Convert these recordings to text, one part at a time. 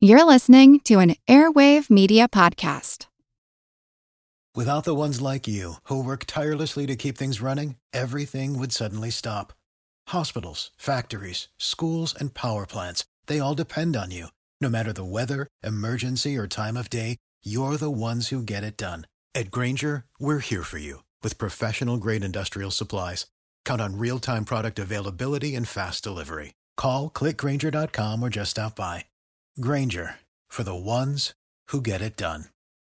You're listening to an Airwave Media Podcast. Without the ones like you, who work tirelessly to keep things running, everything would suddenly stop. Hospitals, factories, schools, and power plants, they all depend on you. No matter the weather, emergency, or time of day, you're the ones who get it done. At Grainger, we're here for you with professional-grade industrial supplies. Count on real-time product availability and fast delivery. Call, click Grainger.com, or just stop by. Grainger, for the ones who get it done.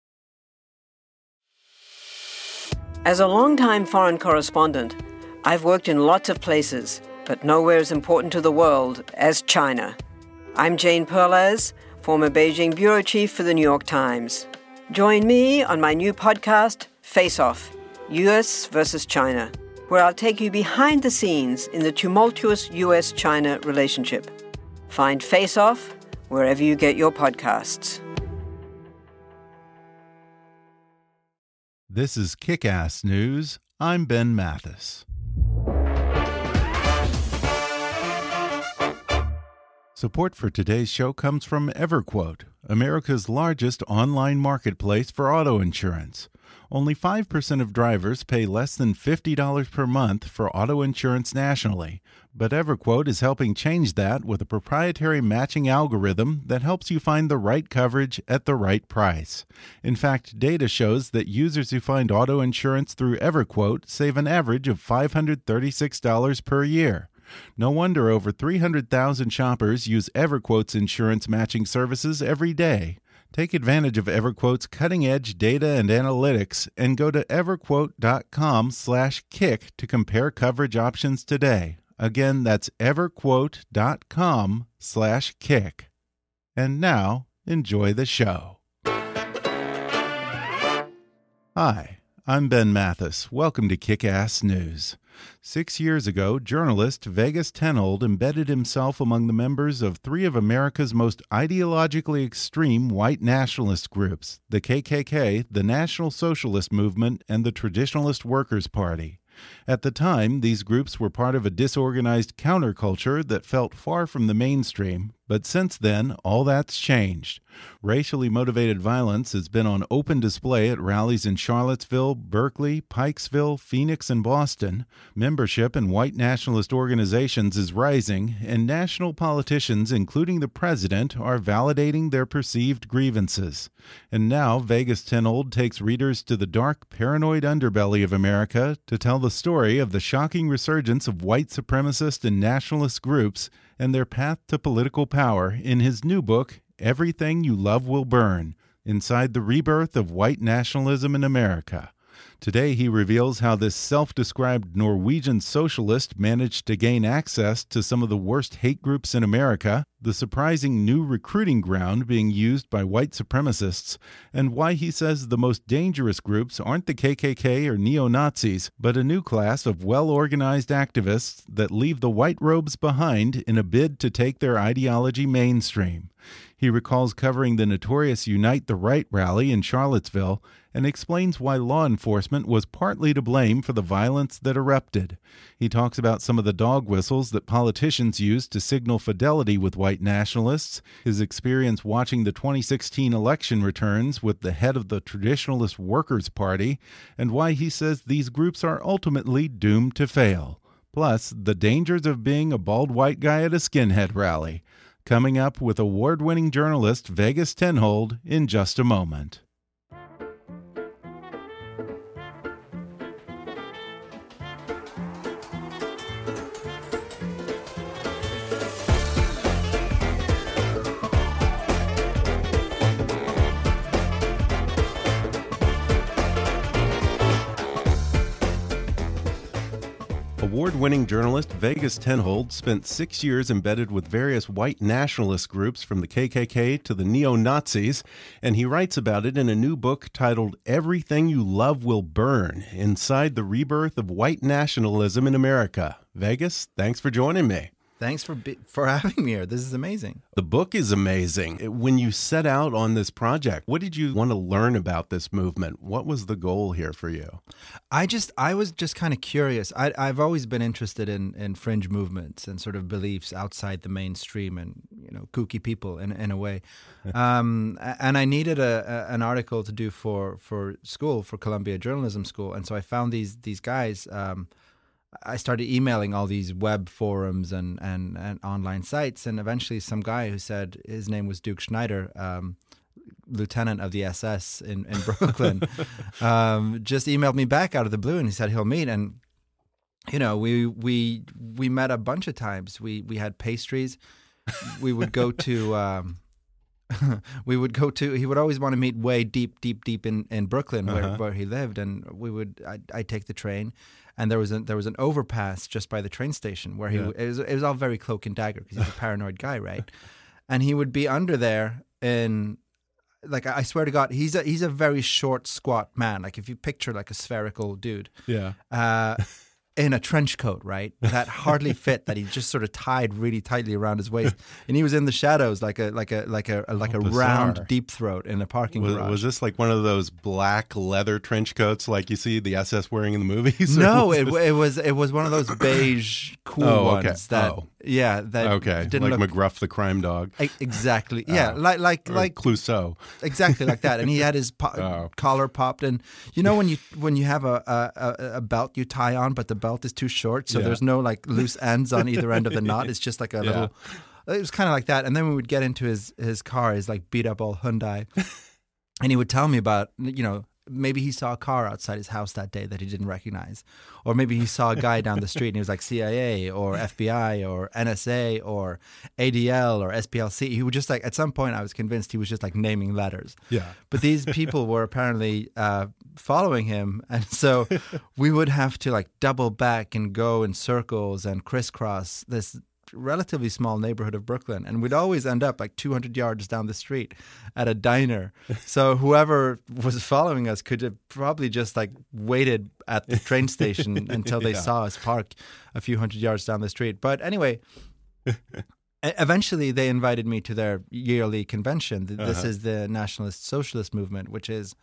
As a longtime foreign correspondent, I've worked in lots of places, but nowhere as important to the world as China. I'm Jane Perlez, former Beijing bureau chief for the New York Times. Join me on my new podcast, Face Off, U.S. versus China, where I'll take you behind the scenes in the tumultuous U.S.-China relationship. Find Face Off wherever you get your podcasts. This is Kick-Ass News. I'm Ben Mathis. Support for today's show comes from EverQuote, America's largest online marketplace for auto insurance. Only 5% of drivers pay less than $50 per month for auto insurance nationally, but EverQuote is helping change that with a proprietary matching algorithm that helps you find the right coverage at the right price. In fact, data shows that users who find auto insurance through EverQuote save an average of $536 per year. No wonder over 300,000 shoppers use EverQuote's insurance matching services every day. Take advantage of EverQuote's cutting-edge data and analytics and go to everquote.com/kick to compare coverage options today. Again, that's everquote.com/kick. And now, enjoy the show. Hi, I'm Ben Mathis. Welcome to Kick-Ass News. 6 years ago, journalist Vegas Tenold embedded himself among the members of three of America's most ideologically extreme white nationalist groups, the KKK, the National Socialist Movement, and the Traditionalist Workers' Party. At the time, these groups were part of a disorganized counterculture that felt far from the mainstream, but since then, all that's changed. Racially motivated violence has been on open display at rallies in Charlottesville, Berkeley, Pikesville, Phoenix, and Boston. Membership in white nationalist organizations is rising, and national politicians, including the president, are validating their perceived grievances. And now, Vegas Tenold takes readers to the dark, paranoid underbelly of America to tell the story of the shocking resurgence of white supremacist and nationalist groups and their path to political power in his new book, Everything You Love Will Burn: Inside the Rebirth of White Nationalism in America. Today he reveals how this self-described Norwegian socialist managed to gain access to some of the worst hate groups in America, the surprising new recruiting ground being used by white supremacists, and why he says the most dangerous groups aren't the KKK or neo-Nazis, but a new class of well-organized activists that leave the white robes behind in a bid to take their ideology mainstream. He recalls covering the notorious Unite the Right rally in Charlottesville and explains why law enforcement was partly to blame for the violence that erupted. He talks about some of the dog whistles that politicians use to signal fidelity with white nationalists, his experience watching the 2016 election returns with the head of the Traditionalist Workers' Party, and why he says these groups are ultimately doomed to fail. Plus, the dangers of being a bald white guy at a skinhead rally. Coming up with award-winning journalist Vegas Tenold in just a moment. Award-winning journalist Vegas Tenold spent 6 years embedded with various white nationalist groups from the KKK to the neo-Nazis, and he writes about it in a new book titled Everything You Love Will Burn: Inside the Rebirth of White Nationalism in America. Vegas, thanks for joining me. Thanks for having me here. This is amazing. The book is amazing. When you set out on this project, what did you want to learn about this movement? What was the goal here for you? I was just kind of curious. I've always been interested in fringe movements and sort of beliefs outside the mainstream and, kooky people in a way. And I needed an article to do for school, for Columbia Journalism School. And so I found these guys. I started emailing all these web forums and online sites, and eventually some guy who said his name was Duke Schneider, lieutenant of the SS in Brooklyn, just emailed me back out of the blue, and he said he'll meet. And we met a bunch of times. We had pastries. We would go to. He would always want to meet way deep in Brooklyn where he lived, and I'd take the train, and there was an overpass just by the train station where it was all very cloak and dagger because he's a paranoid guy, right? And he would be under there in, like, I swear to God, he's a very short, squat man. Like, if you picture like a spherical dude, in a trench coat, right? That hardly fit, that he just sort of tied really tightly around his waist, and he was in the shadows like a round deep throat in a parking garage. Was this like one of those black leather trench coats like you see the SS wearing in the movies? No, it was one of those beige cool ones that didn't like look McGruff the crime dog. Exactly, yeah, like Clouseau, exactly like that. And he had his collar popped, and when you have a belt you tie on, but the belt is too short, so there's no like loose ends on either end of the knot. It's just like a little. It was kind of like that. And then we would get into his car, his like beat up old Hyundai, and he would tell me about maybe he saw a car outside his house that day that he didn't recognize, or maybe he saw a guy down the street and he was like CIA or FBI or NSA or ADL or SPLC. He would just like, at some point I was convinced he was just like naming letters. Yeah. But these people were apparently following him, and so we would have to like double back and go in circles and crisscross this relatively small neighborhood of Brooklyn, and we'd always end up like 200 yards down the street at a diner. So whoever was following us could have probably just like waited at the train station until they saw us park a few hundred yards down the street. But anyway, eventually they invited me to their yearly convention. This is the Nationalist Socialist Movement, which is,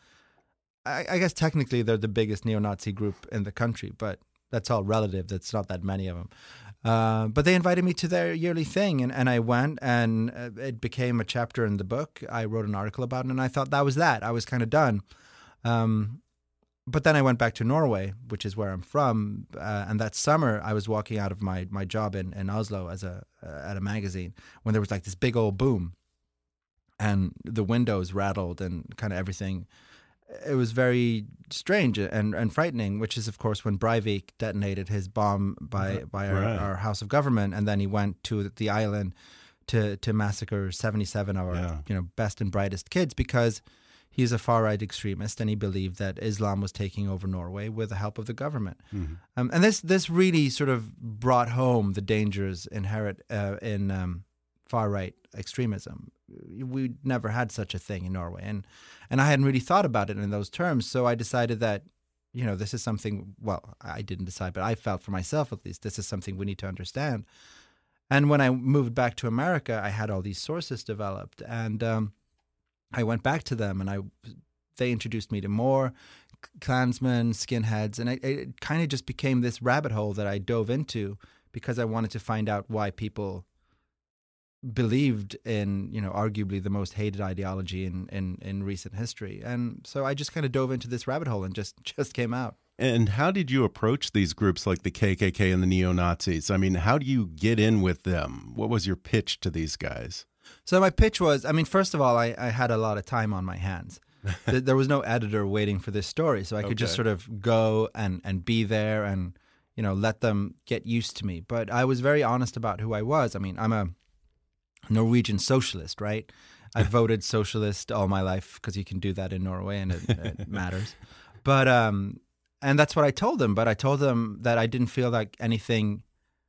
I guess technically they're the biggest neo-Nazi group in the country, but that's all relative. That's not that many of them. But they invited me to their yearly thing, and I went, and it became a chapter in the book. I wrote an article about it, and I thought that was that. I was kind of done. But then I went back to Norway, which is where I'm from, and that summer I was walking out of my job in Oslo at a magazine when there was like this big old boom, and the windows rattled and kind of everything. It was very strange and frightening, which is, of course, when Breivik detonated his bomb by our House of Government, and then he went to the island to massacre 77 of our best and brightest kids, because he's a far-right extremist and he believed that Islam was taking over Norway with the help of the government. Mm-hmm. And this really sort of brought home the dangers inherent in far-right extremism. We never had such a thing in Norway, and I hadn't really thought about it in those terms. So I decided that, this is something, well, I didn't decide, but I felt for myself at least, this is something we need to understand. And when I moved back to America, I had all these sources developed, and I went back to them, and they introduced me to more Klansmen, skinheads, and it kind of just became this rabbit hole that I dove into because I wanted to find out why people believed in, arguably the most hated ideology in recent history. And so I just kind of dove into this rabbit hole and just came out. And how did you approach these groups like the KKK and the neo-Nazis? I mean, how do you get in with them? What was your pitch to these guys? So my pitch was, first of all, I had a lot of time on my hands. There was no editor waiting for this story, so I could just sort of go and be there and, let them get used to me. But I was very honest about who I was. I'm a Norwegian socialist, right? I voted socialist all my life because you can do that in Norway and it matters. But and that's what I told them. But I told them that I didn't feel like anything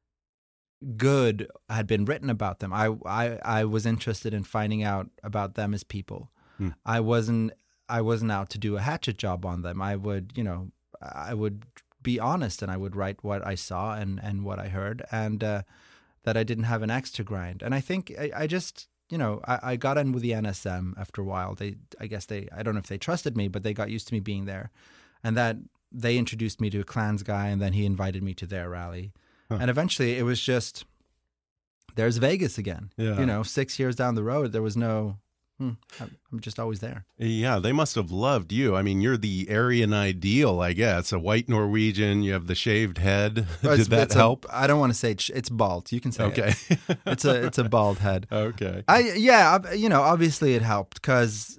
good had been written about them. I was interested in finding out about them as people. I wasn't out to do a hatchet job on them. I would be honest, and I would write what I saw and what I heard. And that I didn't have an axe to grind. And I think I just, I got in with the NSM after a while. I don't know if they trusted me, but they got used to me being there. And that they introduced me to a Clans guy, and then he invited me to their rally. Huh. And eventually it was just, there's Vegas again. Yeah. 6 years down the road, there was no, I'm just always there. Yeah, they must have loved you. I mean, you're the Aryan ideal, I guess. A white Norwegian, you have the shaved head. Did that help? I don't want to say it's bald. You can say okay. It. It's a bald head. Okay. Obviously it helped because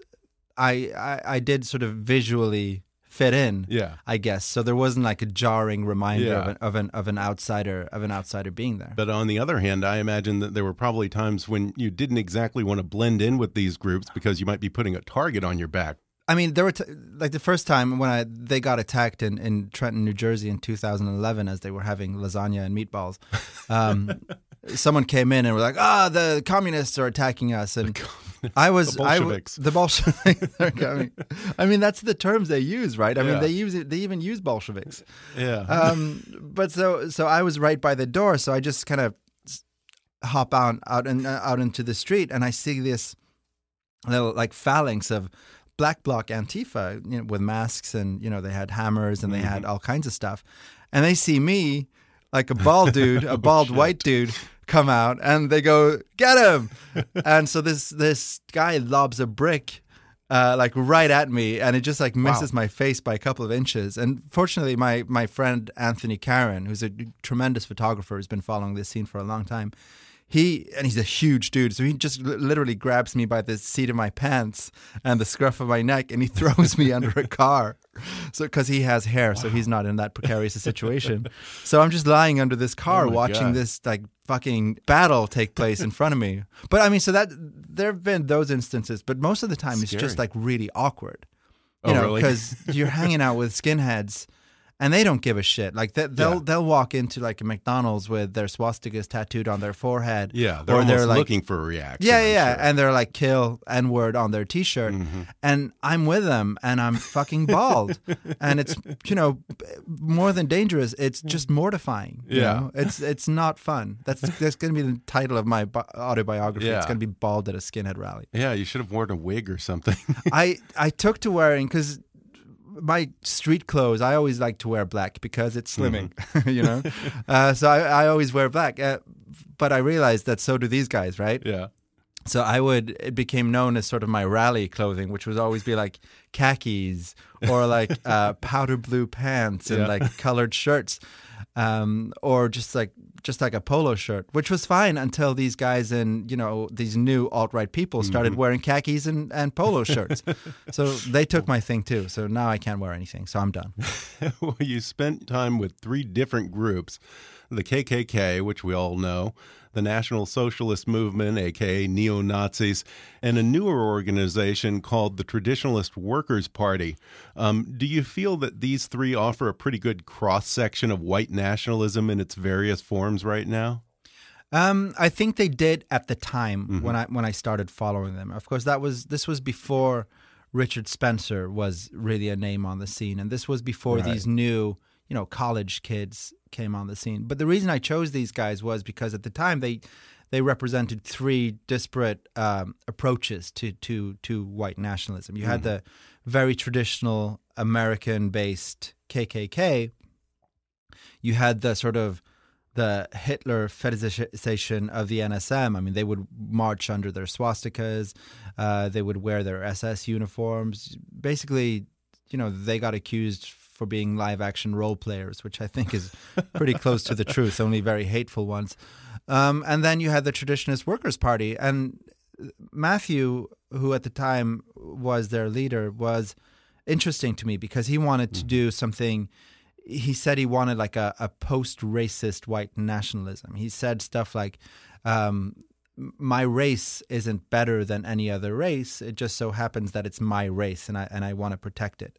I did sort of visually fit in. Yeah. I guess. So there wasn't like a jarring reminder of an outsider being there. But on the other hand, I imagine that there were probably times when you didn't exactly want to blend in with these groups because you might be putting a target on your back. I mean, there were like the first time when they got attacked in Trenton, New Jersey in 2011 as they were having lasagna and meatballs. Someone came in and were like, the communists are attacking us. And the Bolsheviks. The Bolsheviks are coming. I mean, that's the terms they use, right? I mean, they even use Bolsheviks. Yeah. But so I was right by the door, so I just kind of hop out into the street, and I see this little like phalanx of Black Bloc Antifa, with masks, and they had hammers and they had all kinds of stuff, and they see me, like a bald dude, a bald white dude, come out, and they go, "Get him!" And so this guy lobs a brick, like right at me, and it just like misses my face by a couple of inches. And fortunately, my friend Anthony Caron, who's a tremendous photographer, who's been following this scene for a long time, he's a huge dude, so he just literally grabs me by the seat of my pants and the scruff of my neck, and he throws me under a car. So because he has hair, so he's not in that precarious a situation. So I'm just lying under this car watching this like fucking battle take place in front of me. But I mean, so that there have been those instances, but most of the time it's just like really awkward. Really? Because you're hanging out with skinheads. And they don't give a shit. Like they'll walk into like a McDonald's with their swastikas tattooed on their forehead. Yeah, they're like, looking for a reaction. Yeah, and they're like kill N-word on their T-shirt, and I'm with them, and I'm fucking bald, and it's more than dangerous. It's just mortifying. It's not fun. That's going to be the title of my autobiography. Yeah. It's going to be bald at a skinhead rally. Yeah, you should have worn a wig or something. I took to wearing because. My street clothes, I always like to wear black because it's slimming, So I always wear black. But I realized that so do these guys, right? Yeah. So it became known as sort of my rally clothing, which would always be like khakis or like powder blue pants and like colored shirts, or just like a polo shirt, which was fine until these guys and these new alt-right people started wearing khakis and polo shirts. So they took my thing too. So now I can't wear anything. So I'm done. Well, you spent time with 3 different groups: the KKK, which we all know, the National Socialist Movement, aka neo-Nazis, and a newer organization called the Traditionalist Workers' Party. Do you feel that these 3 offer a pretty good cross-section of white nationalism in its various forms right now? I think they did at the time when I started following them. Of course, this was before Richard Spencer was really a name on the scene, and this was before these new college kids came on the scene. But the reason I chose these guys was because at the time they represented 3 disparate approaches to white nationalism. You had the very traditional American-based KKK. You had the sort of the Hitler fetishization of the NSM. I mean, they would march under their swastikas. They would wear their SS uniforms. Basically, they got accused for being live-action role players, which I think is pretty close to the truth, only very hateful ones. And then you had the Traditionalist Workers' Party. And Matthew, who at the time was their leader, was interesting to me because he wanted to do something. He said he wanted like a post-racist white nationalism. He said stuff like, my race isn't better than any other race. It just so happens that it's my race, and I want to protect it.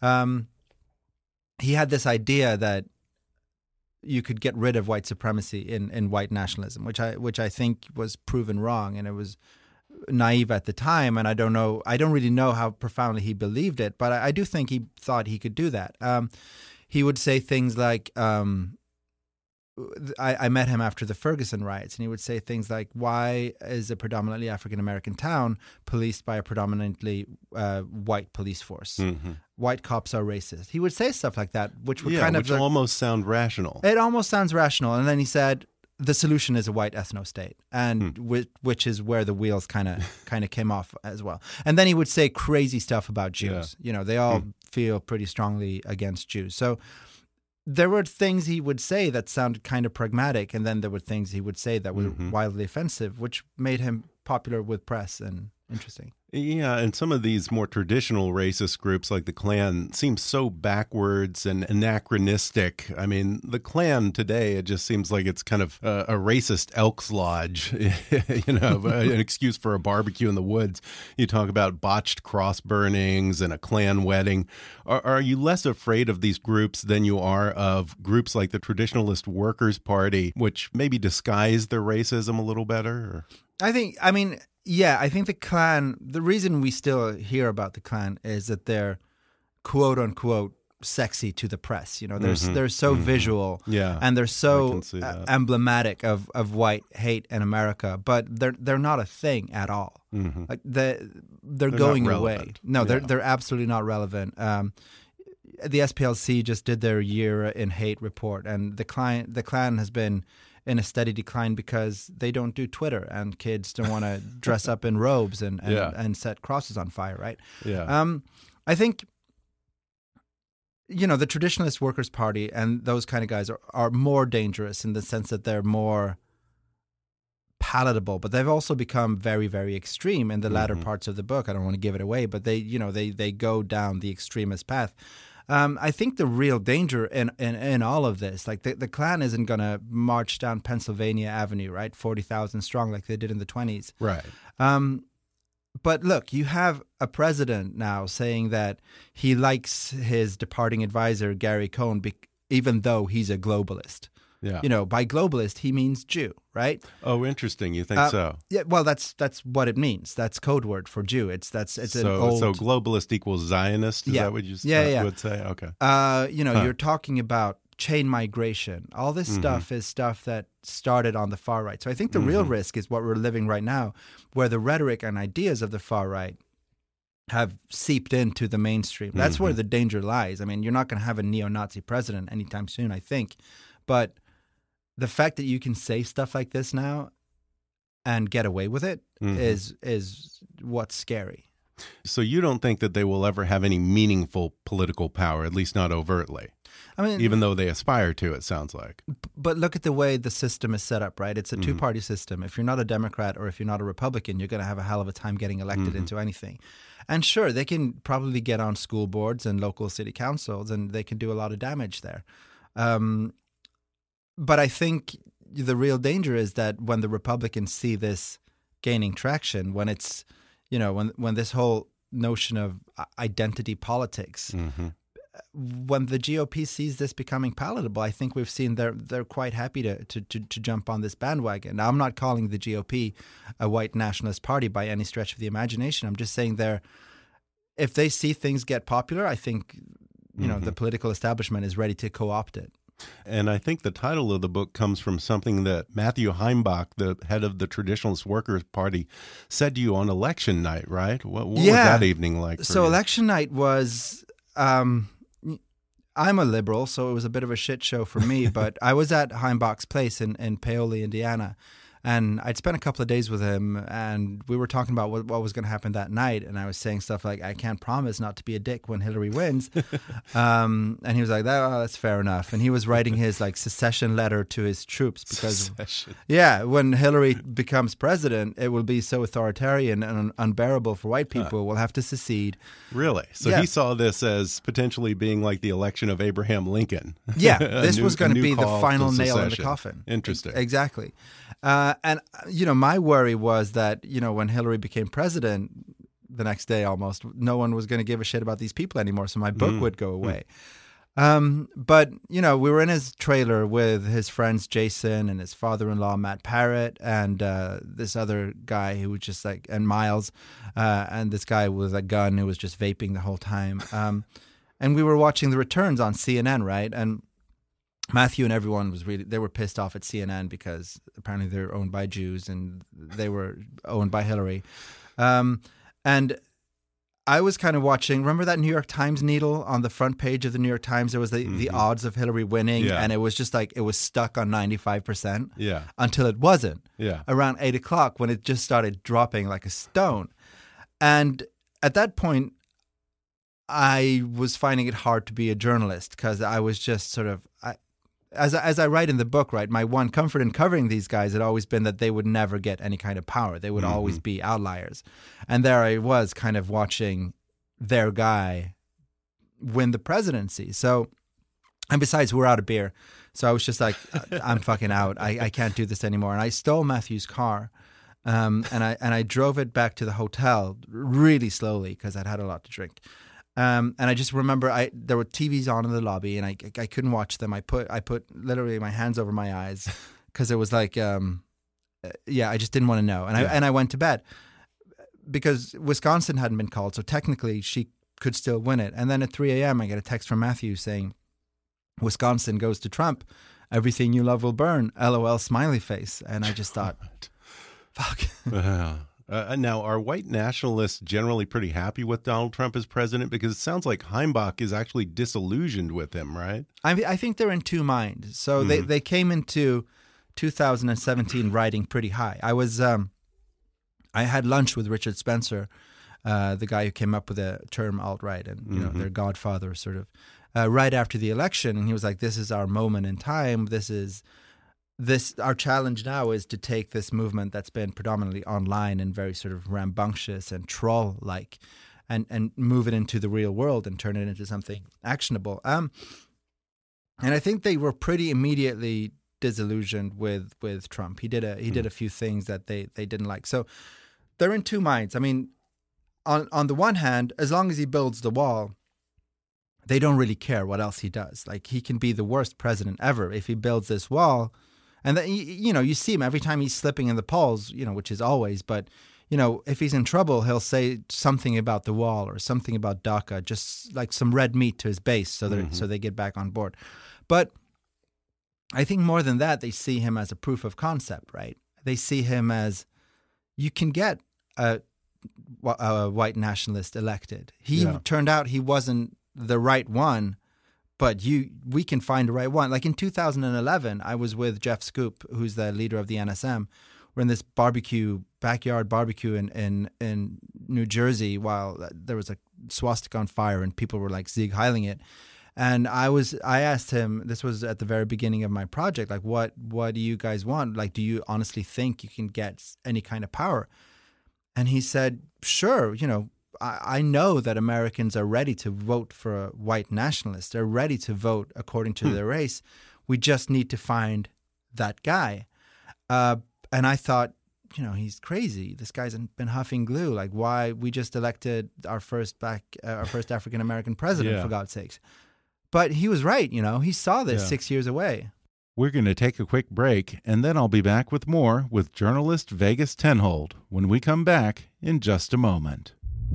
He had this idea that you could get rid of white supremacy in white nationalism, which I think was proven wrong, and it was naive at the time. And I don't really know how profoundly he believed it, but I do think he thought he could do that. He would say things like, I met him after the Ferguson riots, and he would say things like, why is a predominantly African-American town policed by a predominantly white police force? Mm-hmm. White cops are racist. He would say stuff like that, which would which almost sound rational. It almost sounds rational. And then he said, the solution is a white ethno-state, and which is where the wheels kind of came off as well. And then he would say crazy stuff about Jews. Yeah. They all feel pretty strongly against Jews. So there were things he would say that sounded kind of pragmatic, and then there were things he would say that were wildly offensive, which made him popular with press and interesting. Yeah, and some of these more traditional racist groups like the Klan seem so backwards and anachronistic. I mean, the Klan today, it just seems like it's kind of a racist Elks Lodge, an excuse for a barbecue in the woods. You talk about botched cross burnings and a Klan wedding. Are you less afraid of these groups than you are of groups like the Traditionalist Workers' Party, which maybe disguise their racism a little better? Or? I think the Klan, the reason we still hear about the Klan is that they're quote unquote sexy to the press. They're so visual, and they're so emblematic of white hate in America, but they're not a thing at all. Mm-hmm. Like they're going away. No, Yeah. they're absolutely not relevant. The SPLC just did their year in hate report, and the Klan has been in a steady decline because they don't do Twitter, and kids don't want to dress up in robes and set crosses on fire, right? Yeah. I think, the Traditionalist Workers' Party and those kind of guys are more dangerous in the sense that they're more palatable, but they've also become very, very extreme in the latter parts of the book. I don't want to give it away, but they go down the extremist path. I think the real danger in all of this, like the Klan isn't going to march down Pennsylvania Avenue, right, 40,000 strong like they did in the 1920s. Right. But look, you have a president now saying that he likes his departing advisor, Gary Cohn, even though he's a globalist. Yeah. By globalist, he means Jew, right? Oh, interesting. You think so? Yeah. Well, that's what it means. That's code word for Jew. So So globalist equals Zionist? Is that what you would say? Okay. You're talking about chain migration. All this stuff is stuff that started on the far right. So I think the real risk is what we're living right now, where the rhetoric and ideas of the far right have seeped into the mainstream. That's where the danger lies. I mean, you're not going to have a neo-Nazi president anytime soon, I think. But the fact that you can say stuff like this now and get away with it is what's scary. So you don't think that they will ever have any meaningful political power, at least not overtly? I mean, even though they aspire to, it sounds like. But look at the way the system is set up, right? It's a two-party system. If you're not a Democrat or if you're not a Republican, you're going to have a hell of a time getting elected into anything. And sure, they can probably get on school boards and local city councils, and they can do a lot of damage there. But I think the real danger is that when the Republicans see this gaining traction, when it's, when this whole notion of identity politics, when the GOP sees this becoming palatable, I think we've seen they're quite happy to jump on this bandwagon. Now, I'm not calling the GOP a white nationalist party by any stretch of the imagination. I'm just saying if they see things get popular, I think, the political establishment is ready to co-opt it. And I think the title of the book comes from something that Matthew Heimbach, the head of the Traditionalist Workers' Party, said to you on election night, right? What was that evening like for you? Election night was, I'm a liberal, so it was a bit of a shit show for me, but I was at Heimbach's place in Paoli, Indiana, and I'd spent a couple of days with him, and we were talking about what was going to happen that night, and I was saying stuff like, I can't promise not to be a dick when Hillary wins. And he was like, that's fair enough. And he was writing his secession letter to his troops because, when Hillary becomes president, it will be so authoritarian and unbearable for white people. We'll have to secede. Really? So he saw this as potentially being like the election of Abraham Lincoln. Yeah, this was going to be the final nail in the coffin. Interesting. Exactly. And my worry was that, when Hillary became president the next day almost, no one was going to give a shit about these people anymore, so my book would go away. But, we were in his trailer with his friends Jason and his father-in-law Matt Parrott and this other guy who was just and Miles, and this guy with a gun who was just vaping the whole time. And we were watching the returns on CNN, right? And Matthew and everyone they were pissed off at CNN because apparently they're owned by Jews and they were owned by Hillary. And I was kind of watching, remember that New York Times needle on the front page of the New York Times? There was the odds of Hillary winning, and it was just like, it was stuck on 95% until it wasn't. Around 8 o'clock when it just started dropping like a stone. And at that point, I was finding it hard to be a journalist because I was just sort of, as I write in the book, right, my one comfort in covering these guys had always been that they would never get any kind of power. They would always be outliers. And there I was kind of watching their guy win the presidency. So, and besides, we're out of beer. So I was just like, I'm fucking out. I can't do this anymore. And I stole Matthew's car. And I drove it back to the hotel really slowly because I'd had a lot to drink. And I just remember there were TVs on in the lobby, and I couldn't watch them. I put literally my hands over my eyes because it was like, I just didn't want to know. And I went to bed because Wisconsin hadn't been called, so technically she could still win it. And then at 3 a.m. I get a text from Matthew saying, "Wisconsin goes to Trump. Everything you love will burn. LOL smiley face." And I just thought, fuck. Now, are white nationalists generally pretty happy with Donald Trump as president? Because it sounds like Heimbach is actually disillusioned with him, right? I think they're in two minds. So they came into 2017 riding pretty high. I had lunch with Richard Spencer, the guy who came up with the term alt-right and you know their godfather sort of, right after the election. And he was like, this is our moment in time. Our challenge now is to take this movement that's been predominantly online and very sort of rambunctious and troll-like and move it into the real world and turn it into something actionable. And I think they were pretty immediately disillusioned with Trump. He did a few things that they didn't like. So they're in two minds. I mean, on the one hand, as long as he builds the wall, they don't really care what else he does. Like, he can be the worst president ever if he builds this wall. And then, you see him every time he's slipping in the polls, which is always. But, if he's in trouble, he'll say something about the wall or something about DACA, just like some red meat to his base so they get back on board. But I think more than that, they see him as a proof of concept, right? They see him as, you can get a white nationalist elected. Turned out he wasn't the right one. But we can find the right one. Like in 2011, I was with Jeff Scoop, who's the leader of the NSM. We're in this backyard barbecue in New Jersey while there was a swastika on fire and people were like Sieg Heiling it. And I asked him, this was at the very beginning of my project, like, what do you guys want? Like, do you honestly think you can get any kind of power? And he said, sure, I know that Americans are ready to vote for a white nationalist. They're ready to vote according to their race. We just need to find that guy. And I thought, he's crazy. This guy's been huffing glue. Like, why? We just elected our first African-American president, for God's sakes. But he was right. He saw this 6 years away. We're going to take a quick break, and then I'll be back with more with journalist Vegas Tenhold when we come back in just a moment.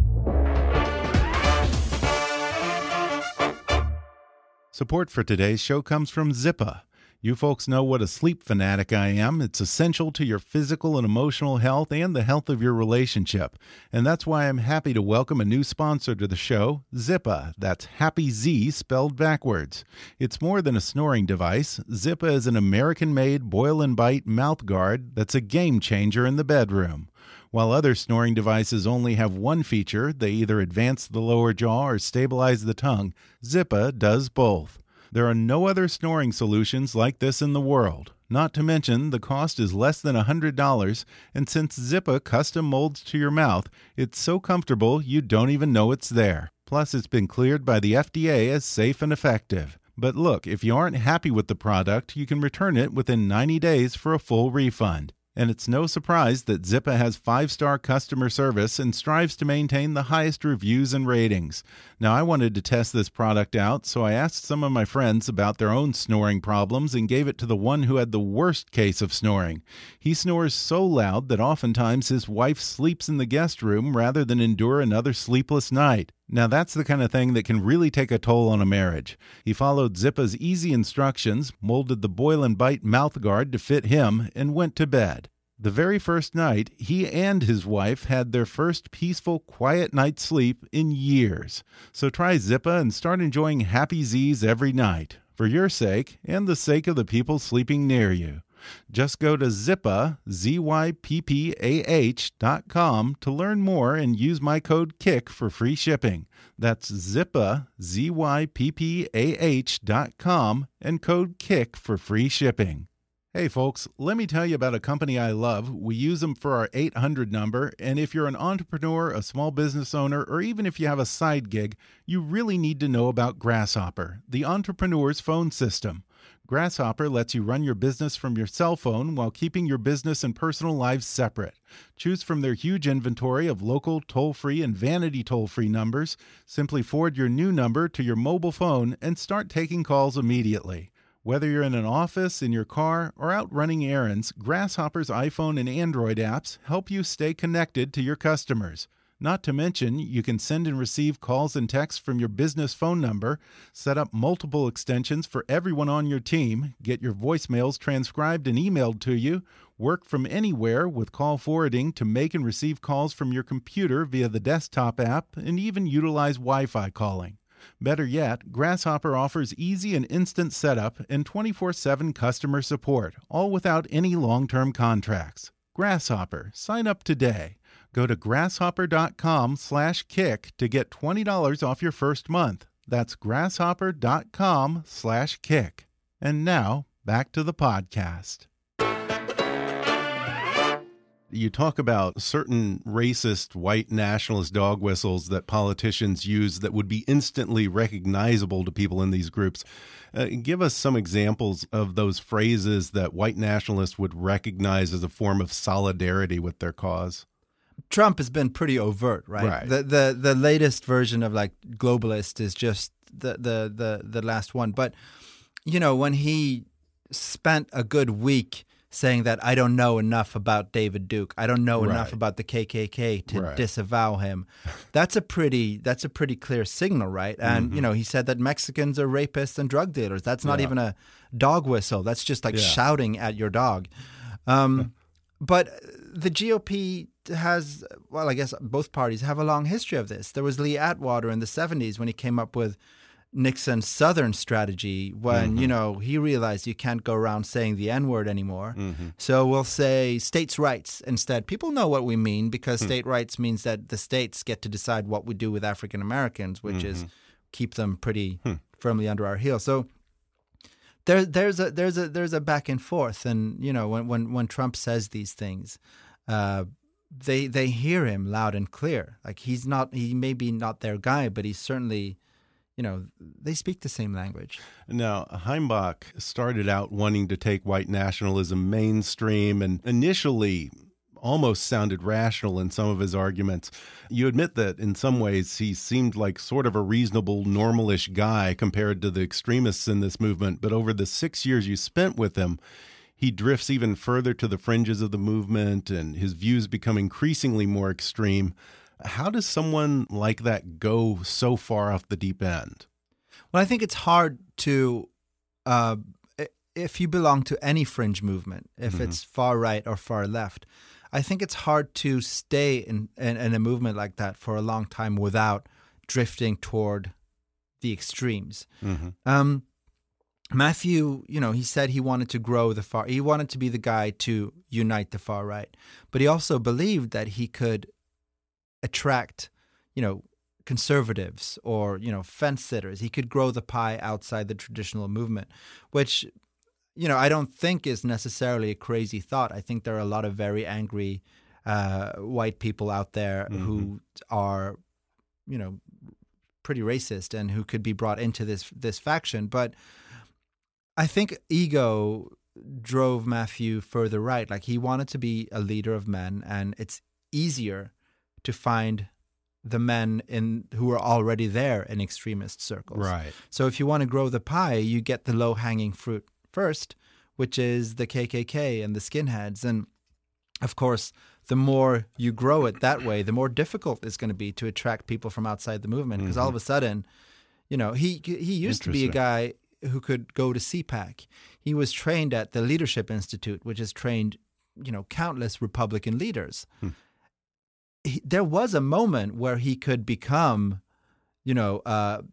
Support for today's show comes from Zippa. You folks know what a sleep fanatic I am. It's essential to your physical and emotional health and the health of your relationship. And that's why I'm happy to welcome a new sponsor to the show, Zippa. That's Happy Z spelled backwards. It's more than a snoring device. Zippa is an American-made boil and bite mouth guard that's a game changer in the bedroom. While other snoring devices only have one feature, they either advance the lower jaw or stabilize the tongue, Zippa does both. There are no other snoring solutions like this in the world. Not to mention, the cost is less than $100, and since Zippa custom molds to your mouth, it's so comfortable you don't even know it's there. Plus, it's been cleared by the FDA as safe and effective. But look, if you aren't happy with the product, you can return it within 90 days for a full refund. And it's no surprise that Zippa has 5-star customer service and strives to maintain the highest reviews and ratings. Now, I wanted to test this product out, so I asked some of my friends about their own snoring problems and gave it to the one who had the worst case of snoring. He snores so loud that oftentimes his wife sleeps in the guest room rather than endure another sleepless night. Now, that's the kind of thing that can really take a toll on a marriage. He followed Zippa's easy instructions, molded the boil and bite mouthguard to fit him, and went to bed. The very first night, he and his wife had their first peaceful, quiet night's sleep in years. So try Zippa and start enjoying happy Z's every night, for your sake and the sake of the people sleeping near you. Just go to Zippa, ZYPPAH.com to learn more and use my code KICK for free shipping. That's Zippa, ZYPPAH.com, and code KICK for free shipping. Hey folks, let me tell you about a company I love. We use them for our 800 number, and if you're an entrepreneur, a small business owner, or even if you have a side gig, you really need to know about Grasshopper, the entrepreneur's phone system. Grasshopper lets you run your business from your cell phone while keeping your business and personal lives separate. Choose from their huge inventory of local, toll-free, and vanity toll-free numbers. Simply forward your new number to your mobile phone and start taking calls immediately. Whether you're in an office, in your car, or out running errands, Grasshopper's iPhone and Android apps help you stay connected to your customers. Not to mention, you can send and receive calls and texts from your business phone number, set up multiple extensions for everyone on your team, get your voicemails transcribed and emailed to you, work from anywhere with call forwarding to make and receive calls from your computer via the desktop app, and even utilize Wi-Fi calling. Better yet, Grasshopper offers easy and instant setup and 24/7 customer support, all without any long-term contracts. Grasshopper, sign up today. Go to grasshopper.com/kick to get $20 off your first month. That's grasshopper.com/kick. And now, back to the podcast. You talk about certain racist white nationalist dog whistles that politicians use that would be instantly recognizable to people in these groups. Give us some examples of those phrases that white nationalists would recognize as a form of solidarity with their cause. Trump has been pretty overt, right? The latest version of like globalist is just the last one. But you know, when he spent a good week saying that I don't know enough about David Duke, I don't know enough about the KKK to disavow him. That's a pretty clear signal, right? And you know, he said that Mexicans are rapists and drug dealers. That's not even a dog whistle. That's just like shouting at your dog. But the GOP has, well, I guess both parties have a long history of this. There was Lee Atwater in the 70s when he came up with Nixon's Southern strategy when, you know, he realized you can't go around saying the N-word anymore. So we'll say states' rights instead. People know what we mean because state rights means that the states get to decide what we do with African Americans, which is keep them pretty firmly under our heels. So there's a back and forth, and you know, when Trump says these things, they hear him loud and clear. Like he may be not their guy, but he's certainly, you know, they speak the same language. Now, Heimbach started out wanting to take white nationalism mainstream and initially almost sounded rational in some of his arguments. You admit that in some ways he seemed like sort of a reasonable, normal-ish guy compared to the extremists in this movement. But over the 6 years you spent with him, he drifts even further to the fringes of the movement and his views become increasingly more extreme. How does someone like that go so far off the deep end? Well, I think it's hard to, if you belong to any fringe movement, if it's far right or far left, I think it's hard to stay in a movement like that for a long time without drifting toward the extremes. Matthew, you know, he said he wanted to grow he wanted to be the guy to unite the far right, but he also believed that he could attract, you know, conservatives or, you know, fence sitters. He could grow the pie outside the traditional movement, which, you know, I don't think is necessarily a crazy thought. I think there are a lot of very angry white people out there who are, you know, pretty racist and who could be brought into this faction. But I think ego drove Matthew further right. Like he wanted to be a leader of men, and it's easier to find the men who are already there in extremist circles. Right. So if you want to grow the pie, you get the low-hanging fruit first, which is the KKK and the skinheads. And of course, the more you grow it that way, the more difficult it's going to be to attract people from outside the movement. Because all of a sudden, he used to be a guy who could go to CPAC. He was trained at the Leadership Institute, which has trained, countless Republican leaders. There was a moment where he could become, not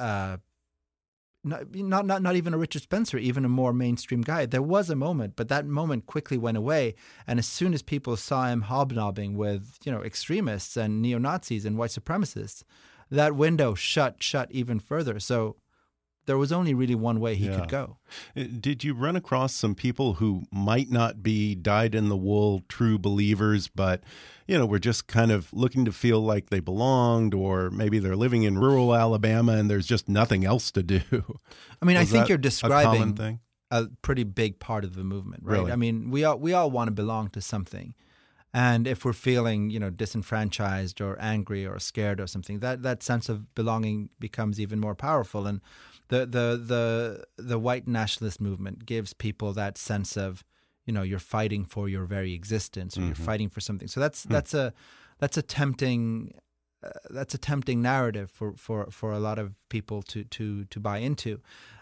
even a Richard Spencer, even a more mainstream guy. There was a moment, but that moment quickly went away. And as soon as people saw him hobnobbing with, extremists and neo-Nazis and white supremacists, that window shut even further. So there was only really one way he could go. Did you run across some people who might not be dyed-in-the-wool true believers, but, were just kind of looking to feel like they belonged, or maybe they're living in rural Alabama and there's just nothing else to do? I mean, I think you're describing thing? A pretty big part of the movement, right? Really? I mean, we all want to belong to something. And if we're feeling, disenfranchised or angry or scared or something, that sense of belonging becomes even more powerful. And the white nationalist movement gives people that sense of, you're fighting for your very existence, or you're fighting for something. So that's a tempting narrative for a lot of people to buy into.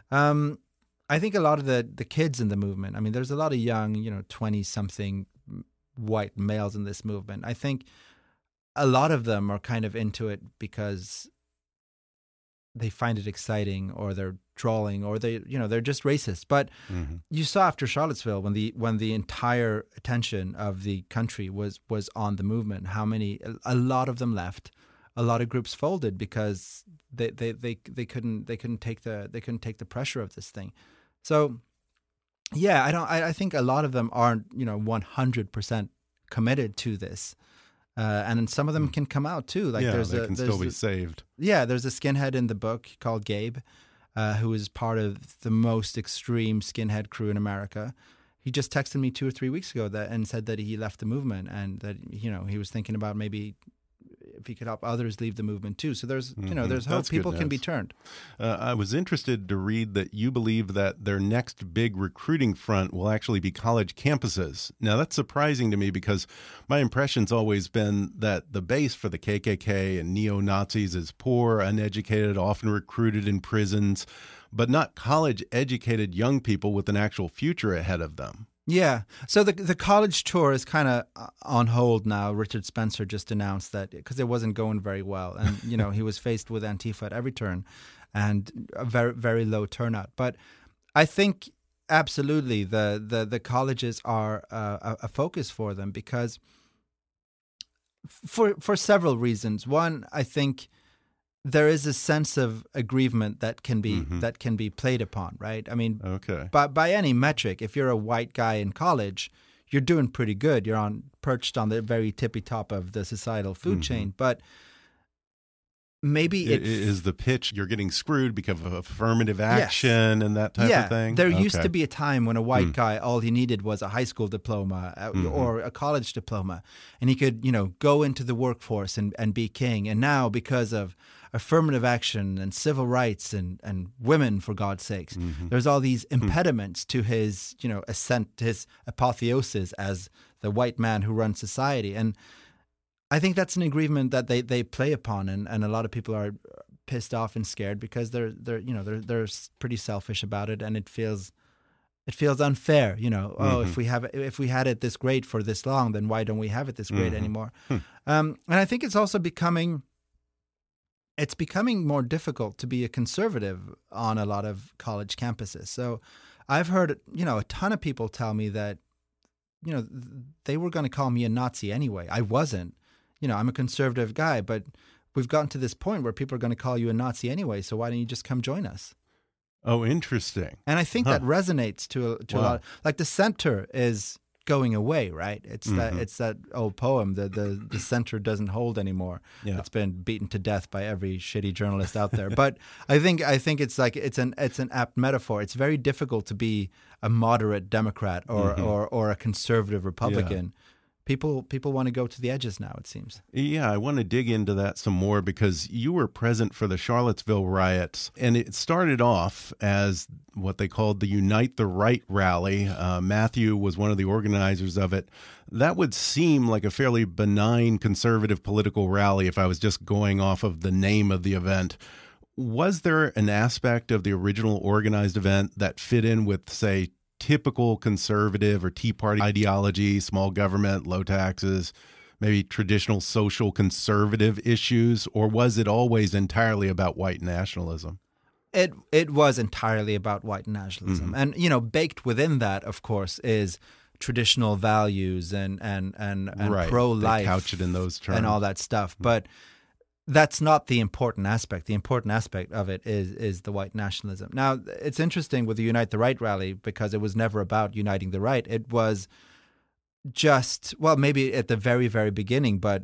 I think a lot of the kids in the movement. I mean, there's a lot of young, 20-something white males in this movement. I think a lot of them are kind of into it because they find it exciting, or they're trolling, or they're just racist. But you saw after Charlottesville, when the entire attention of the country was on the movement, a lot of them left. A lot of groups folded because they couldn't take the pressure of this thing. So yeah, I think a lot of them aren't 100% committed to this. And then some of them can come out too. Like they can still be saved. Yeah, there's a skinhead in the book called Gabe, who is part of the most extreme skinhead crew in America. He just texted me 2 or 3 weeks ago and said that he left the movement, and that he was thinking about maybe if he could help others leave the movement too. So there's there's hope. People can be turned. I was interested to read that you believe that their next big recruiting front will actually be college campuses. Now that's surprising to me, because my impression's always been that the base for the KKK and neo-Nazis is poor, uneducated, often recruited in prisons, but not college-educated young people with an actual future ahead of them. Yeah. So the college tour is kind of on hold now. Richard Spencer just announced that because it wasn't going very well. And, he was faced with Antifa at every turn and a very, very low turnout. But I think absolutely the colleges are a focus for them, because for several reasons. One, I think there is a sense of aggrievement that can be played upon, right? I mean, by any metric, if you're a white guy in college, you're doing pretty good. You're perched on the very tippy top of the societal food chain. But maybe is the pitch you're getting screwed because of affirmative action and that type of thing? There used to be a time when a white guy, all he needed was a high school diploma or a college diploma, and he could, go into the workforce and be king. And now, because of affirmative action and civil rights and women, for God's sakes, there's all these impediments to his, ascent, to his apotheosis as the white man who runs society. And I think that's an aggrievement that they play upon, and a lot of people are pissed off and scared because they're pretty selfish about it, and it feels unfair. If we had it this great for this long, then why don't we have it this great anymore? And I think it's also becoming more difficult to be a conservative on a lot of college campuses. So I've heard a ton of people tell me that they were going to call me a Nazi anyway. I wasn't. I'm a conservative guy, but we've gotten to this point where people are going to call you a Nazi anyway, so why don't you just come join us? Oh, interesting. And I think that resonates to a lot. Like the center is going away, right? It's that old poem, the center doesn't hold anymore. Yeah. It's been beaten to death by every shitty journalist out there. But I think it's an apt metaphor. It's very difficult to be a moderate Democrat or a conservative Republican People want to go to the edges now, it seems. Yeah, I want to dig into that some more because you were present for the Charlottesville riots, and it started off as what they called the Unite the Right rally. Matthew was one of the organizers of it. That would seem like a fairly benign conservative political rally if I was just going off of the name of the event. Was there an aspect of the original organized event that fit in with, say, typical conservative or Tea Party ideology, small government, low taxes, maybe traditional social conservative issues, or was it always entirely about white nationalism? It was entirely about white nationalism. And, you know, baked within that, of course, is traditional values and right. pro-life. They couch it in those terms. And all that stuff. But that's not the important aspect. The important aspect of it is the white nationalism. Now, it's interesting with the Unite the Right rally because it was never about uniting the right. It was just, well, maybe at the very, very beginning, but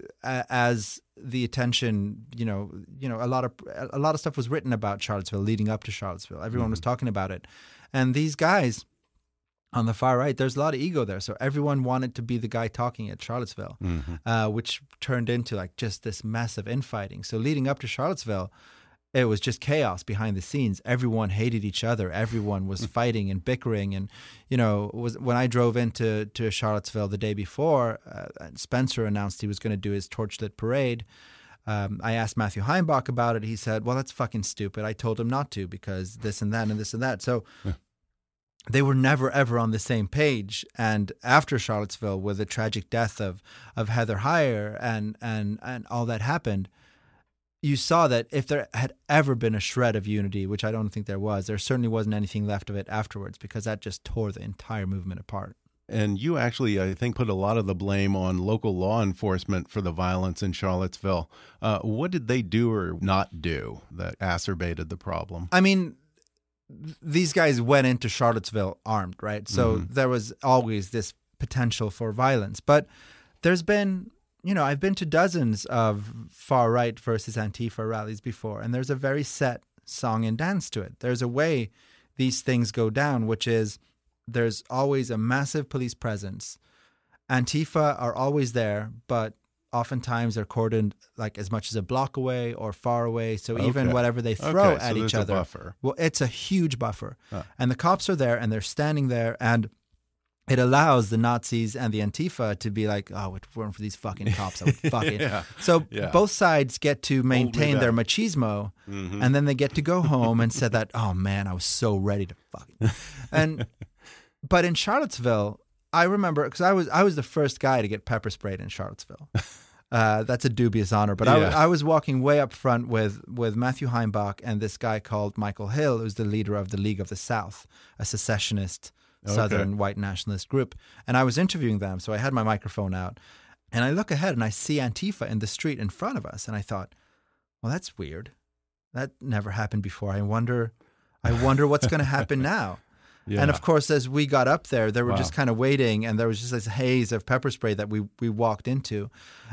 as the attention, a lot of stuff was written about Charlottesville leading up to Charlottesville. Everyone was talking about it. And these guys on the far right, there's a lot of ego there. So everyone wanted to be the guy talking at Charlottesville, which turned into like just this massive infighting. So leading up to Charlottesville, it was just chaos behind the scenes. Everyone hated each other. Everyone was fighting and bickering. And, when I drove into Charlottesville the day before, Spencer announced he was going to do his torchlit parade. I asked Matthew Heimbach about it. He said, well, that's fucking stupid. I told him not to because this and that and this and that. So they were never, ever on the same page. And after Charlottesville, with the tragic death of Heather Heyer and all that happened, you saw that if there had ever been a shred of unity, which I don't think there certainly wasn't anything left of it afterwards because that just tore the entire movement apart. And you actually, I think, put a lot of the blame on local law enforcement for the violence in Charlottesville. What did they do or not do that exacerbated the problem? I mean, these guys went into Charlottesville armed, right? So there was always this potential for violence. But there's been, I've been to dozens of far right versus Antifa rallies before, and there's a very set song and dance to it. There's a way these things go down, which is there's always a massive police presence. Antifa are always there, but oftentimes they're cordoned like as much as a block away or far away. So even whatever they throw at each other, buffer. Well, it's a huge buffer. And the cops are there and they're standing there, and it allows the Nazis and the Antifa to be like, oh, if it weren't for these fucking cops, I would fucking. So both sides get to maintain their machismo, and then they get to go home and say that, oh man, I was so ready to fucking. But in Charlottesville, I remember because I was the first guy to get pepper sprayed in Charlottesville. That's a dubious honor, but I was walking way up front with Matthew Heimbach and this guy called Michael Hill, who's the leader of the League of the South, a secessionist Southern white nationalist group. And I was interviewing them, so I had my microphone out, and I look ahead and I see Antifa in the street in front of us, and I thought, well, that's weird. That never happened before. I wonder what's going to happen now. Yeah. And of course, as we got up there, they were just kind of waiting, and there was just this haze of pepper spray that we walked into.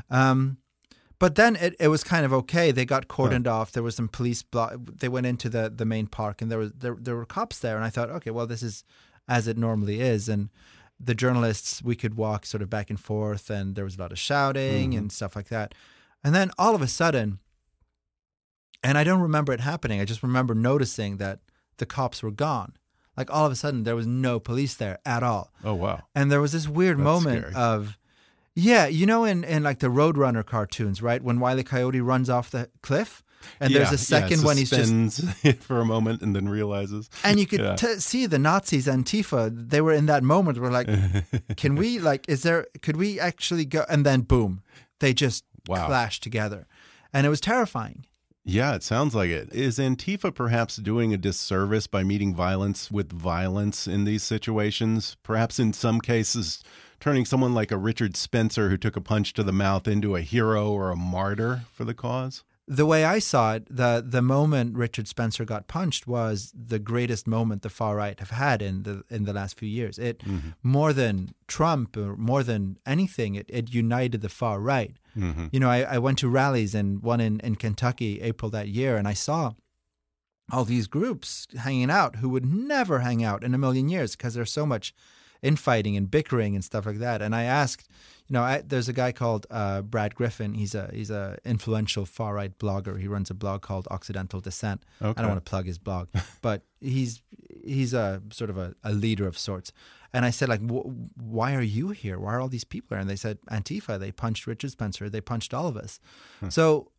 But then it was kind of okay. They got cordoned off. There was some police they went into the main park, and there were cops there. And I thought, okay, well, this is as it normally is. And the journalists, we could walk sort of back and forth, and there was a lot of shouting and stuff like that. And then all of a sudden, and I don't remember it happening, I just remember noticing that the cops were gone. Like all of a sudden, there was no police there at all. Oh, wow. And there was this weird moment of, in like the Roadrunner cartoons, right? When Wile E. Coyote runs off the cliff. And there's a second when he's just for a moment and then realizes. And you could see the Nazis, Antifa, they were in that moment where like, could we actually go? And then boom, they just clashed together. And it was terrifying. Yeah, it sounds like it. Is Antifa perhaps doing a disservice by meeting violence with violence in these situations? Perhaps in some cases turning someone like a Richard Spencer who took a punch to the mouth into a hero or a martyr for the cause? The way I saw it, the moment Richard Spencer got punched was the greatest moment the far right have had in the last few years. It more than Trump or more than anything, it united the far right. I went to rallies and one in Kentucky April that year, and I saw all these groups hanging out who would never hang out in a million years because there's so much infighting and bickering and stuff like that. And I asked, there's a guy called Brad Griffin. He's a influential far right blogger. He runs a blog called Occidental Dissent. Okay. I don't want to plug his blog, but he's a sort of a leader of sorts. And I said, like, why are you here? Why are all these people here? And they said, Antifa. They punched Richard Spencer. They punched all of us. So,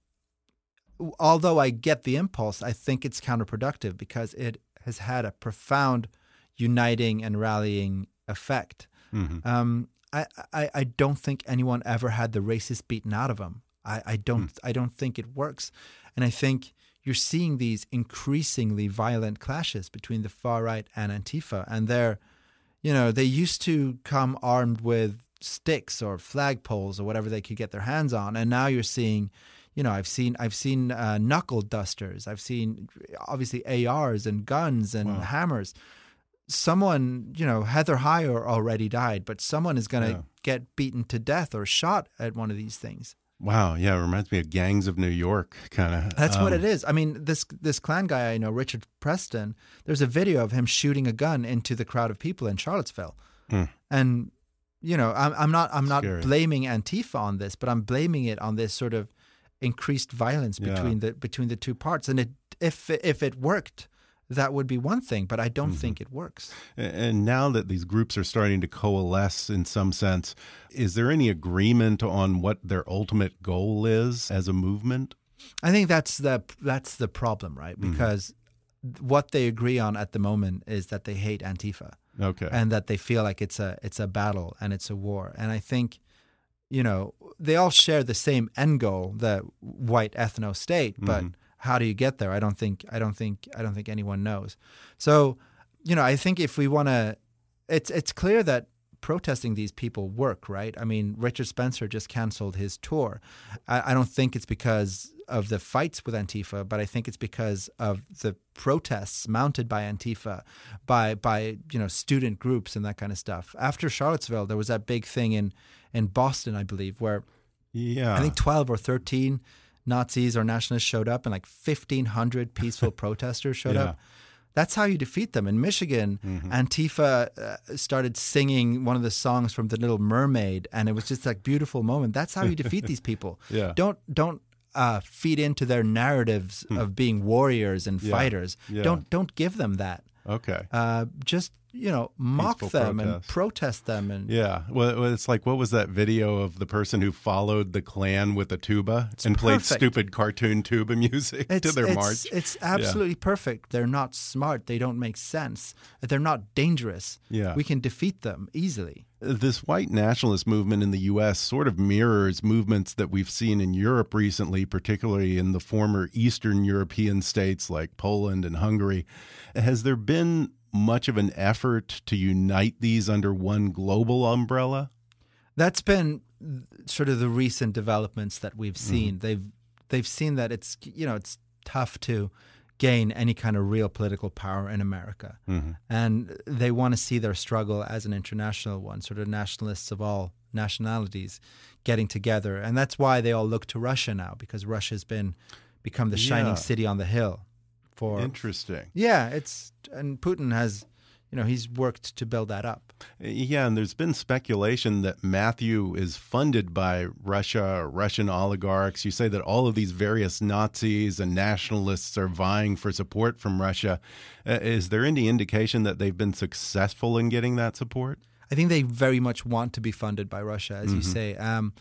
although I get the impulse, I think it's counterproductive because it has had a profound uniting and rallying effect. Mm-hmm. I don't think anyone ever had the racist beaten out of them. I don't think it works. And I think you're seeing these increasingly violent clashes between the far right and Antifa. And they used to come armed with sticks or flagpoles or whatever they could get their hands on. And now you're seeing, I've seen knuckle dusters. I've seen obviously ARs and guns and hammers. Someone, Heather Heyer already died, but someone is going to get beaten to death or shot at one of these things. Wow. Yeah. It reminds me of Gangs of New York, kind of. That's what it is. I mean, this Klan guy I know, Richard Preston, there's a video of him shooting a gun into the crowd of people in Charlottesville. And, I'm not Scary. blaming Antifa on this, but I'm blaming it on this sort of increased violence between the two parts. And if it worked, that would be one thing, but I don't think it works. And now that these groups are starting to coalesce in some sense, is there any agreement on what their ultimate goal is as a movement? I think that's the problem, right? Because what they agree on at the moment is that they hate Antifa. Okay. And that they feel like it's a battle and it's a war. And I think, they all share the same end goal, the white ethno state, but how do you get there? I don't think anyone knows. So, I think if we want to, it's clear that protesting these people work, right? I mean, Richard Spencer just canceled his tour. I don't think it's because of the fights with Antifa, but I think it's because of the protests mounted by Antifa, by student groups and that kind of stuff. After Charlottesville, there was that big thing in Boston, I believe, where I think 12 or 13 Nazis or nationalists showed up and like 1,500 peaceful protesters showed up. That's how you defeat them. In Michigan, Antifa started singing one of the songs from The Little Mermaid, and it was just like beautiful moment. That's how you defeat these people. Don't feed into their narratives of being warriors and fighters. Don't give them that. Okay. Just mock Peaceful them protest. And protest them. And well, it's like, what was that video of the person who followed the Klan with a tuba and played stupid cartoon tuba music to their march? It's absolutely perfect. They're not smart. They don't make sense. They're not dangerous. We can defeat them easily. This white nationalist movement in the U.S. sort of mirrors movements that we've seen in Europe recently, particularly in the former Eastern European states like Poland and Hungary. Has there been much of an effort to unite these under one global umbrella? That's been sort of the recent developments that we've seen. They've seen that it's tough to gain any kind of real political power in America. And they want to see their struggle as an international one, sort of nationalists of all nationalities getting together. And that's why they all look to Russia now, because Russia's become the shining city on the hill. Interesting. And Putin has, he's worked to build that up. Yeah, and there's been speculation that Matthew is funded by Russia or Russian oligarchs. You say that all of these various Nazis and nationalists are vying for support from Russia. Is there any indication that they've been successful in getting that support? I think they very much want to be funded by Russia, as you say.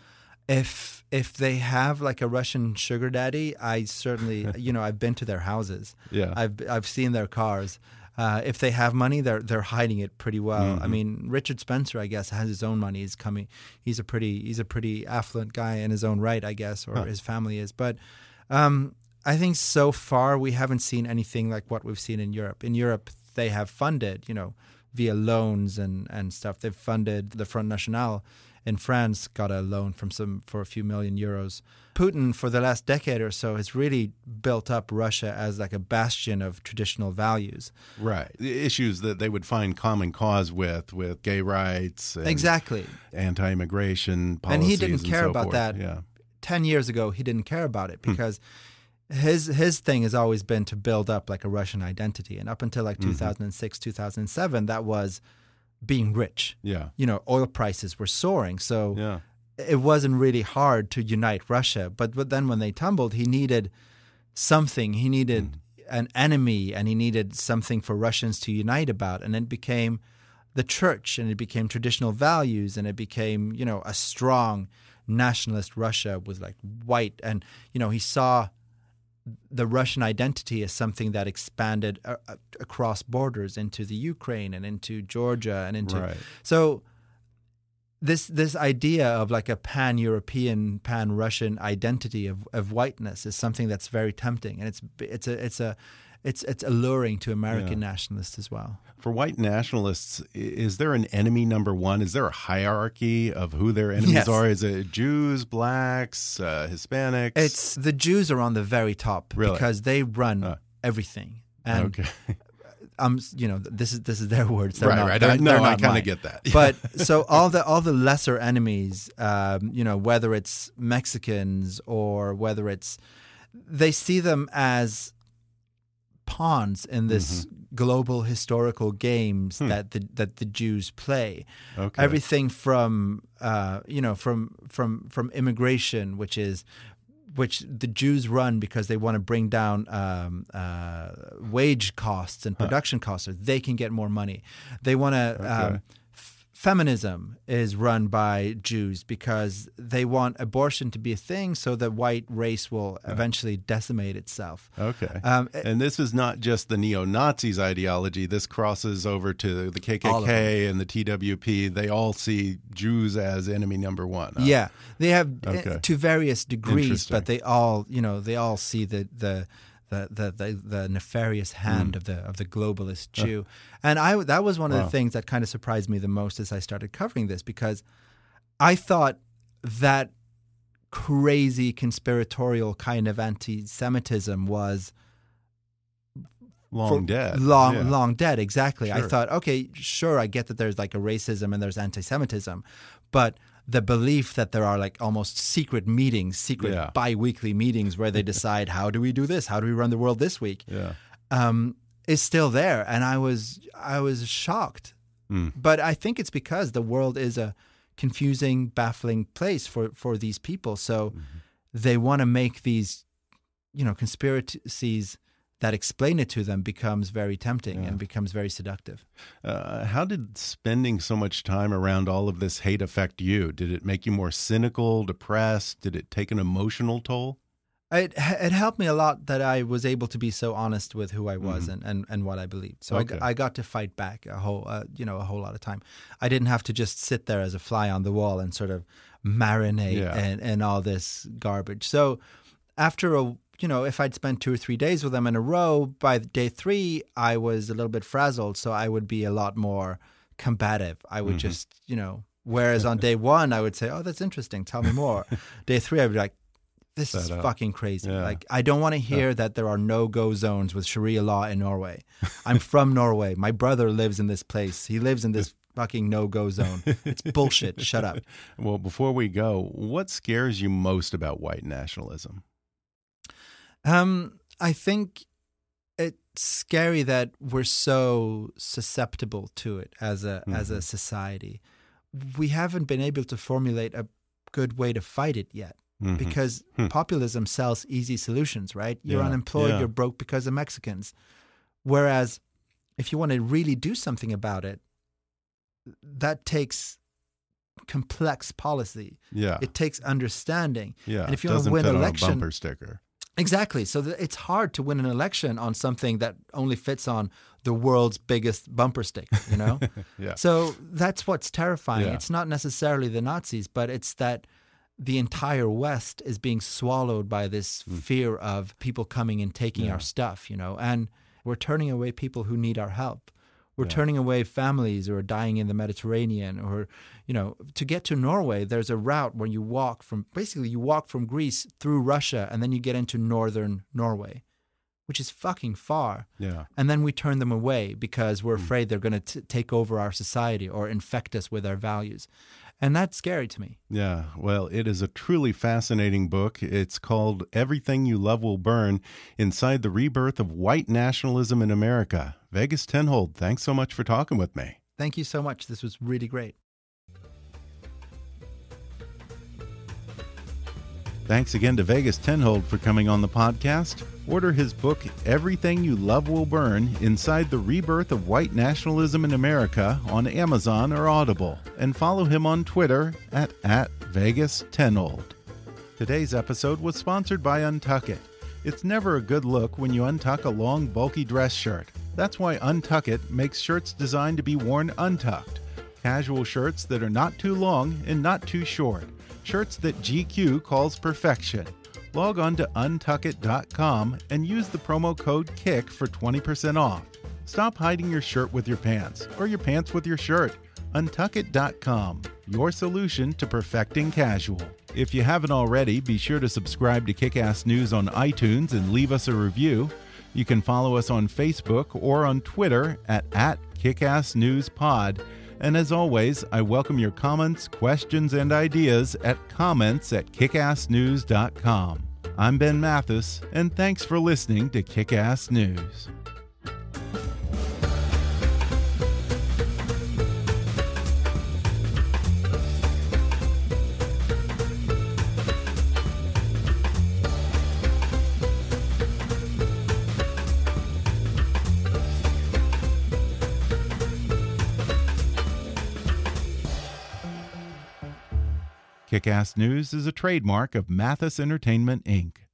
If they have like a Russian sugar daddy, I certainly, I've been to their houses. I've seen their cars. If they have money, they're hiding it pretty well. I mean, Richard Spencer, I guess, has his own money. He's a pretty affluent guy in his own right, I guess, or his family is. But I think so far we haven't seen anything like what we've seen in Europe. In Europe, they have funded, via loans and stuff. They've funded the Front National. In France, got a loan for a few million euros. Putin, for the last decade or so, has really built up Russia as like a bastion of traditional values. Right. The issues that they would find common cause with gay rights. And exactly. Anti-immigration policies. And he didn't care so about forth. that. 10 years ago, he didn't care about it because his thing has always been to build up like a Russian identity. And up until like 2006, 2007, that was being rich. Oil prices were soaring. So it wasn't really hard to unite Russia. But then when they tumbled, he needed something. He needed an enemy, and he needed something for Russians to unite about. And it became the church, and it became traditional values, and it became, a strong nationalist Russia with like white. And, he saw the Russian identity as something that expanded across borders into the Ukraine and into Georgia and into... Right. So this idea of like a pan-European, pan-Russian identity of whiteness is something that's very tempting, and it's alluring to American nationalists as well. For white nationalists, is there an enemy number one? Is there a hierarchy of who their enemies are? Is it Jews, blacks, Hispanics? It's the Jews are on the very top because they run everything. And okay. This is their words. They're right. They're I not kind mine. of get that. But so all the lesser enemies, whether it's Mexicans or whether it's, they see them as pawns in this global historical games that the Jews play. Okay. Everything from from immigration, which the Jews run because they want to bring down wage costs and production costs so they can get more money. They want to feminism is run by Jews because they want abortion to be a thing so the white race will eventually decimate itself. Okay. And this is not just the neo-Nazis ideology. This crosses over to the KKK and the TWP. They all see Jews as enemy number one. Yeah. They have to various degrees, but they all see the nefarious hand of the globalist Jew. And that was one of the things that kind of surprised me the most as I started covering this, because I thought that crazy conspiratorial kind of anti-Semitism was long dead. Long dead, exactly. Sure. I thought, okay, sure, I get that there's like a racism and there's anti-Semitism, but the belief that there are like almost secret meetings, bi-weekly meetings where they decide, how do we do this? How do we run the world this week? Is still there. And I was shocked. But I think it's because the world is a confusing, baffling place for these people. So they want to make these, conspiracies that explain it to them becomes very tempting and becomes very seductive. How did spending so much time around all of this hate affect you? Did it make you more cynical, depressed? Did it take an emotional toll? It helped me a lot that I was able to be so honest with who I was and what I believed. So I got to fight back a whole lot of time. I didn't have to just sit there as a fly on the wall and sort of marinate and all this garbage. So after if I'd spent 2 or 3 days with them in a row, by day 3, I was a little bit frazzled. So I would be a lot more combative. I would just, whereas on day 1, I would say, oh, that's interesting. Tell me more. Day 3, I'd be like, this is fucking crazy. Like, I don't want to hear that there are no-go zones with Sharia law in Norway. I'm from Norway. My brother lives in this place. He lives in this fucking no-go zone. It's bullshit. Shut up. Well, before we go, what scares you most about white nationalism? I think it's scary that we're so susceptible to it as a society. We haven't been able to formulate a good way to fight it yet. Because populism sells easy solutions, right? You're unemployed, you're broke because of Mexicans. Whereas if you want to really do something about it, that takes complex policy. Yeah. It takes understanding. Yeah. And if you want to win an election, on a bumper sticker. Exactly. So it's hard to win an election on something that only fits on the world's biggest bumper sticker, So that's what's terrifying. Yeah. It's not necessarily the Nazis, but it's that the entire West is being swallowed by this fear of people coming and taking our stuff, and we're turning away people who need our help. We're turning away families who are dying in the Mediterranean, or, to get to Norway, there's a route where you walk from Greece through Russia, and then you get into northern Norway, which is fucking far. Yeah. And then we turn them away because we're afraid they're going to take over our society or infect us with our values. And that's scary to me. Yeah, well, it is a truly fascinating book. It's called Everything You Love Will Burn, Inside the Rebirth of White Nationalism in America. Vegas Tenhold, thanks so much for talking with me. Thank you so much. This was really great. Thanks again to Vegas Tenhold for coming on the podcast. Order his book, Everything You Love Will Burn, Inside the Rebirth of White Nationalism in America on Amazon or Audible, and follow him on Twitter at Vegas Tenhold. Today's episode was sponsored by Untuck It. It's never a good look when you untuck a long, bulky dress shirt. That's why Untuck It makes shirts designed to be worn untucked. Casual shirts that are not too long and not too short. Shirts that GQ calls perfection. Log on to untuckit.com and use the promo code KICK for 20% off. Stop hiding your shirt with your pants, or your pants with your shirt. Untuckit.com, your solution to perfecting casual. If you haven't already, be sure to subscribe to Kick-Ass News on iTunes and leave us a review. You can follow us on Facebook or on Twitter at KickassNewsPod. And as always, I welcome your comments, questions, and ideas at comments@kickassnews.com. I'm Ben Mathis, and thanks for listening to Kick-Ass News. Kick-Ass News is a trademark of Mathis Entertainment, Inc.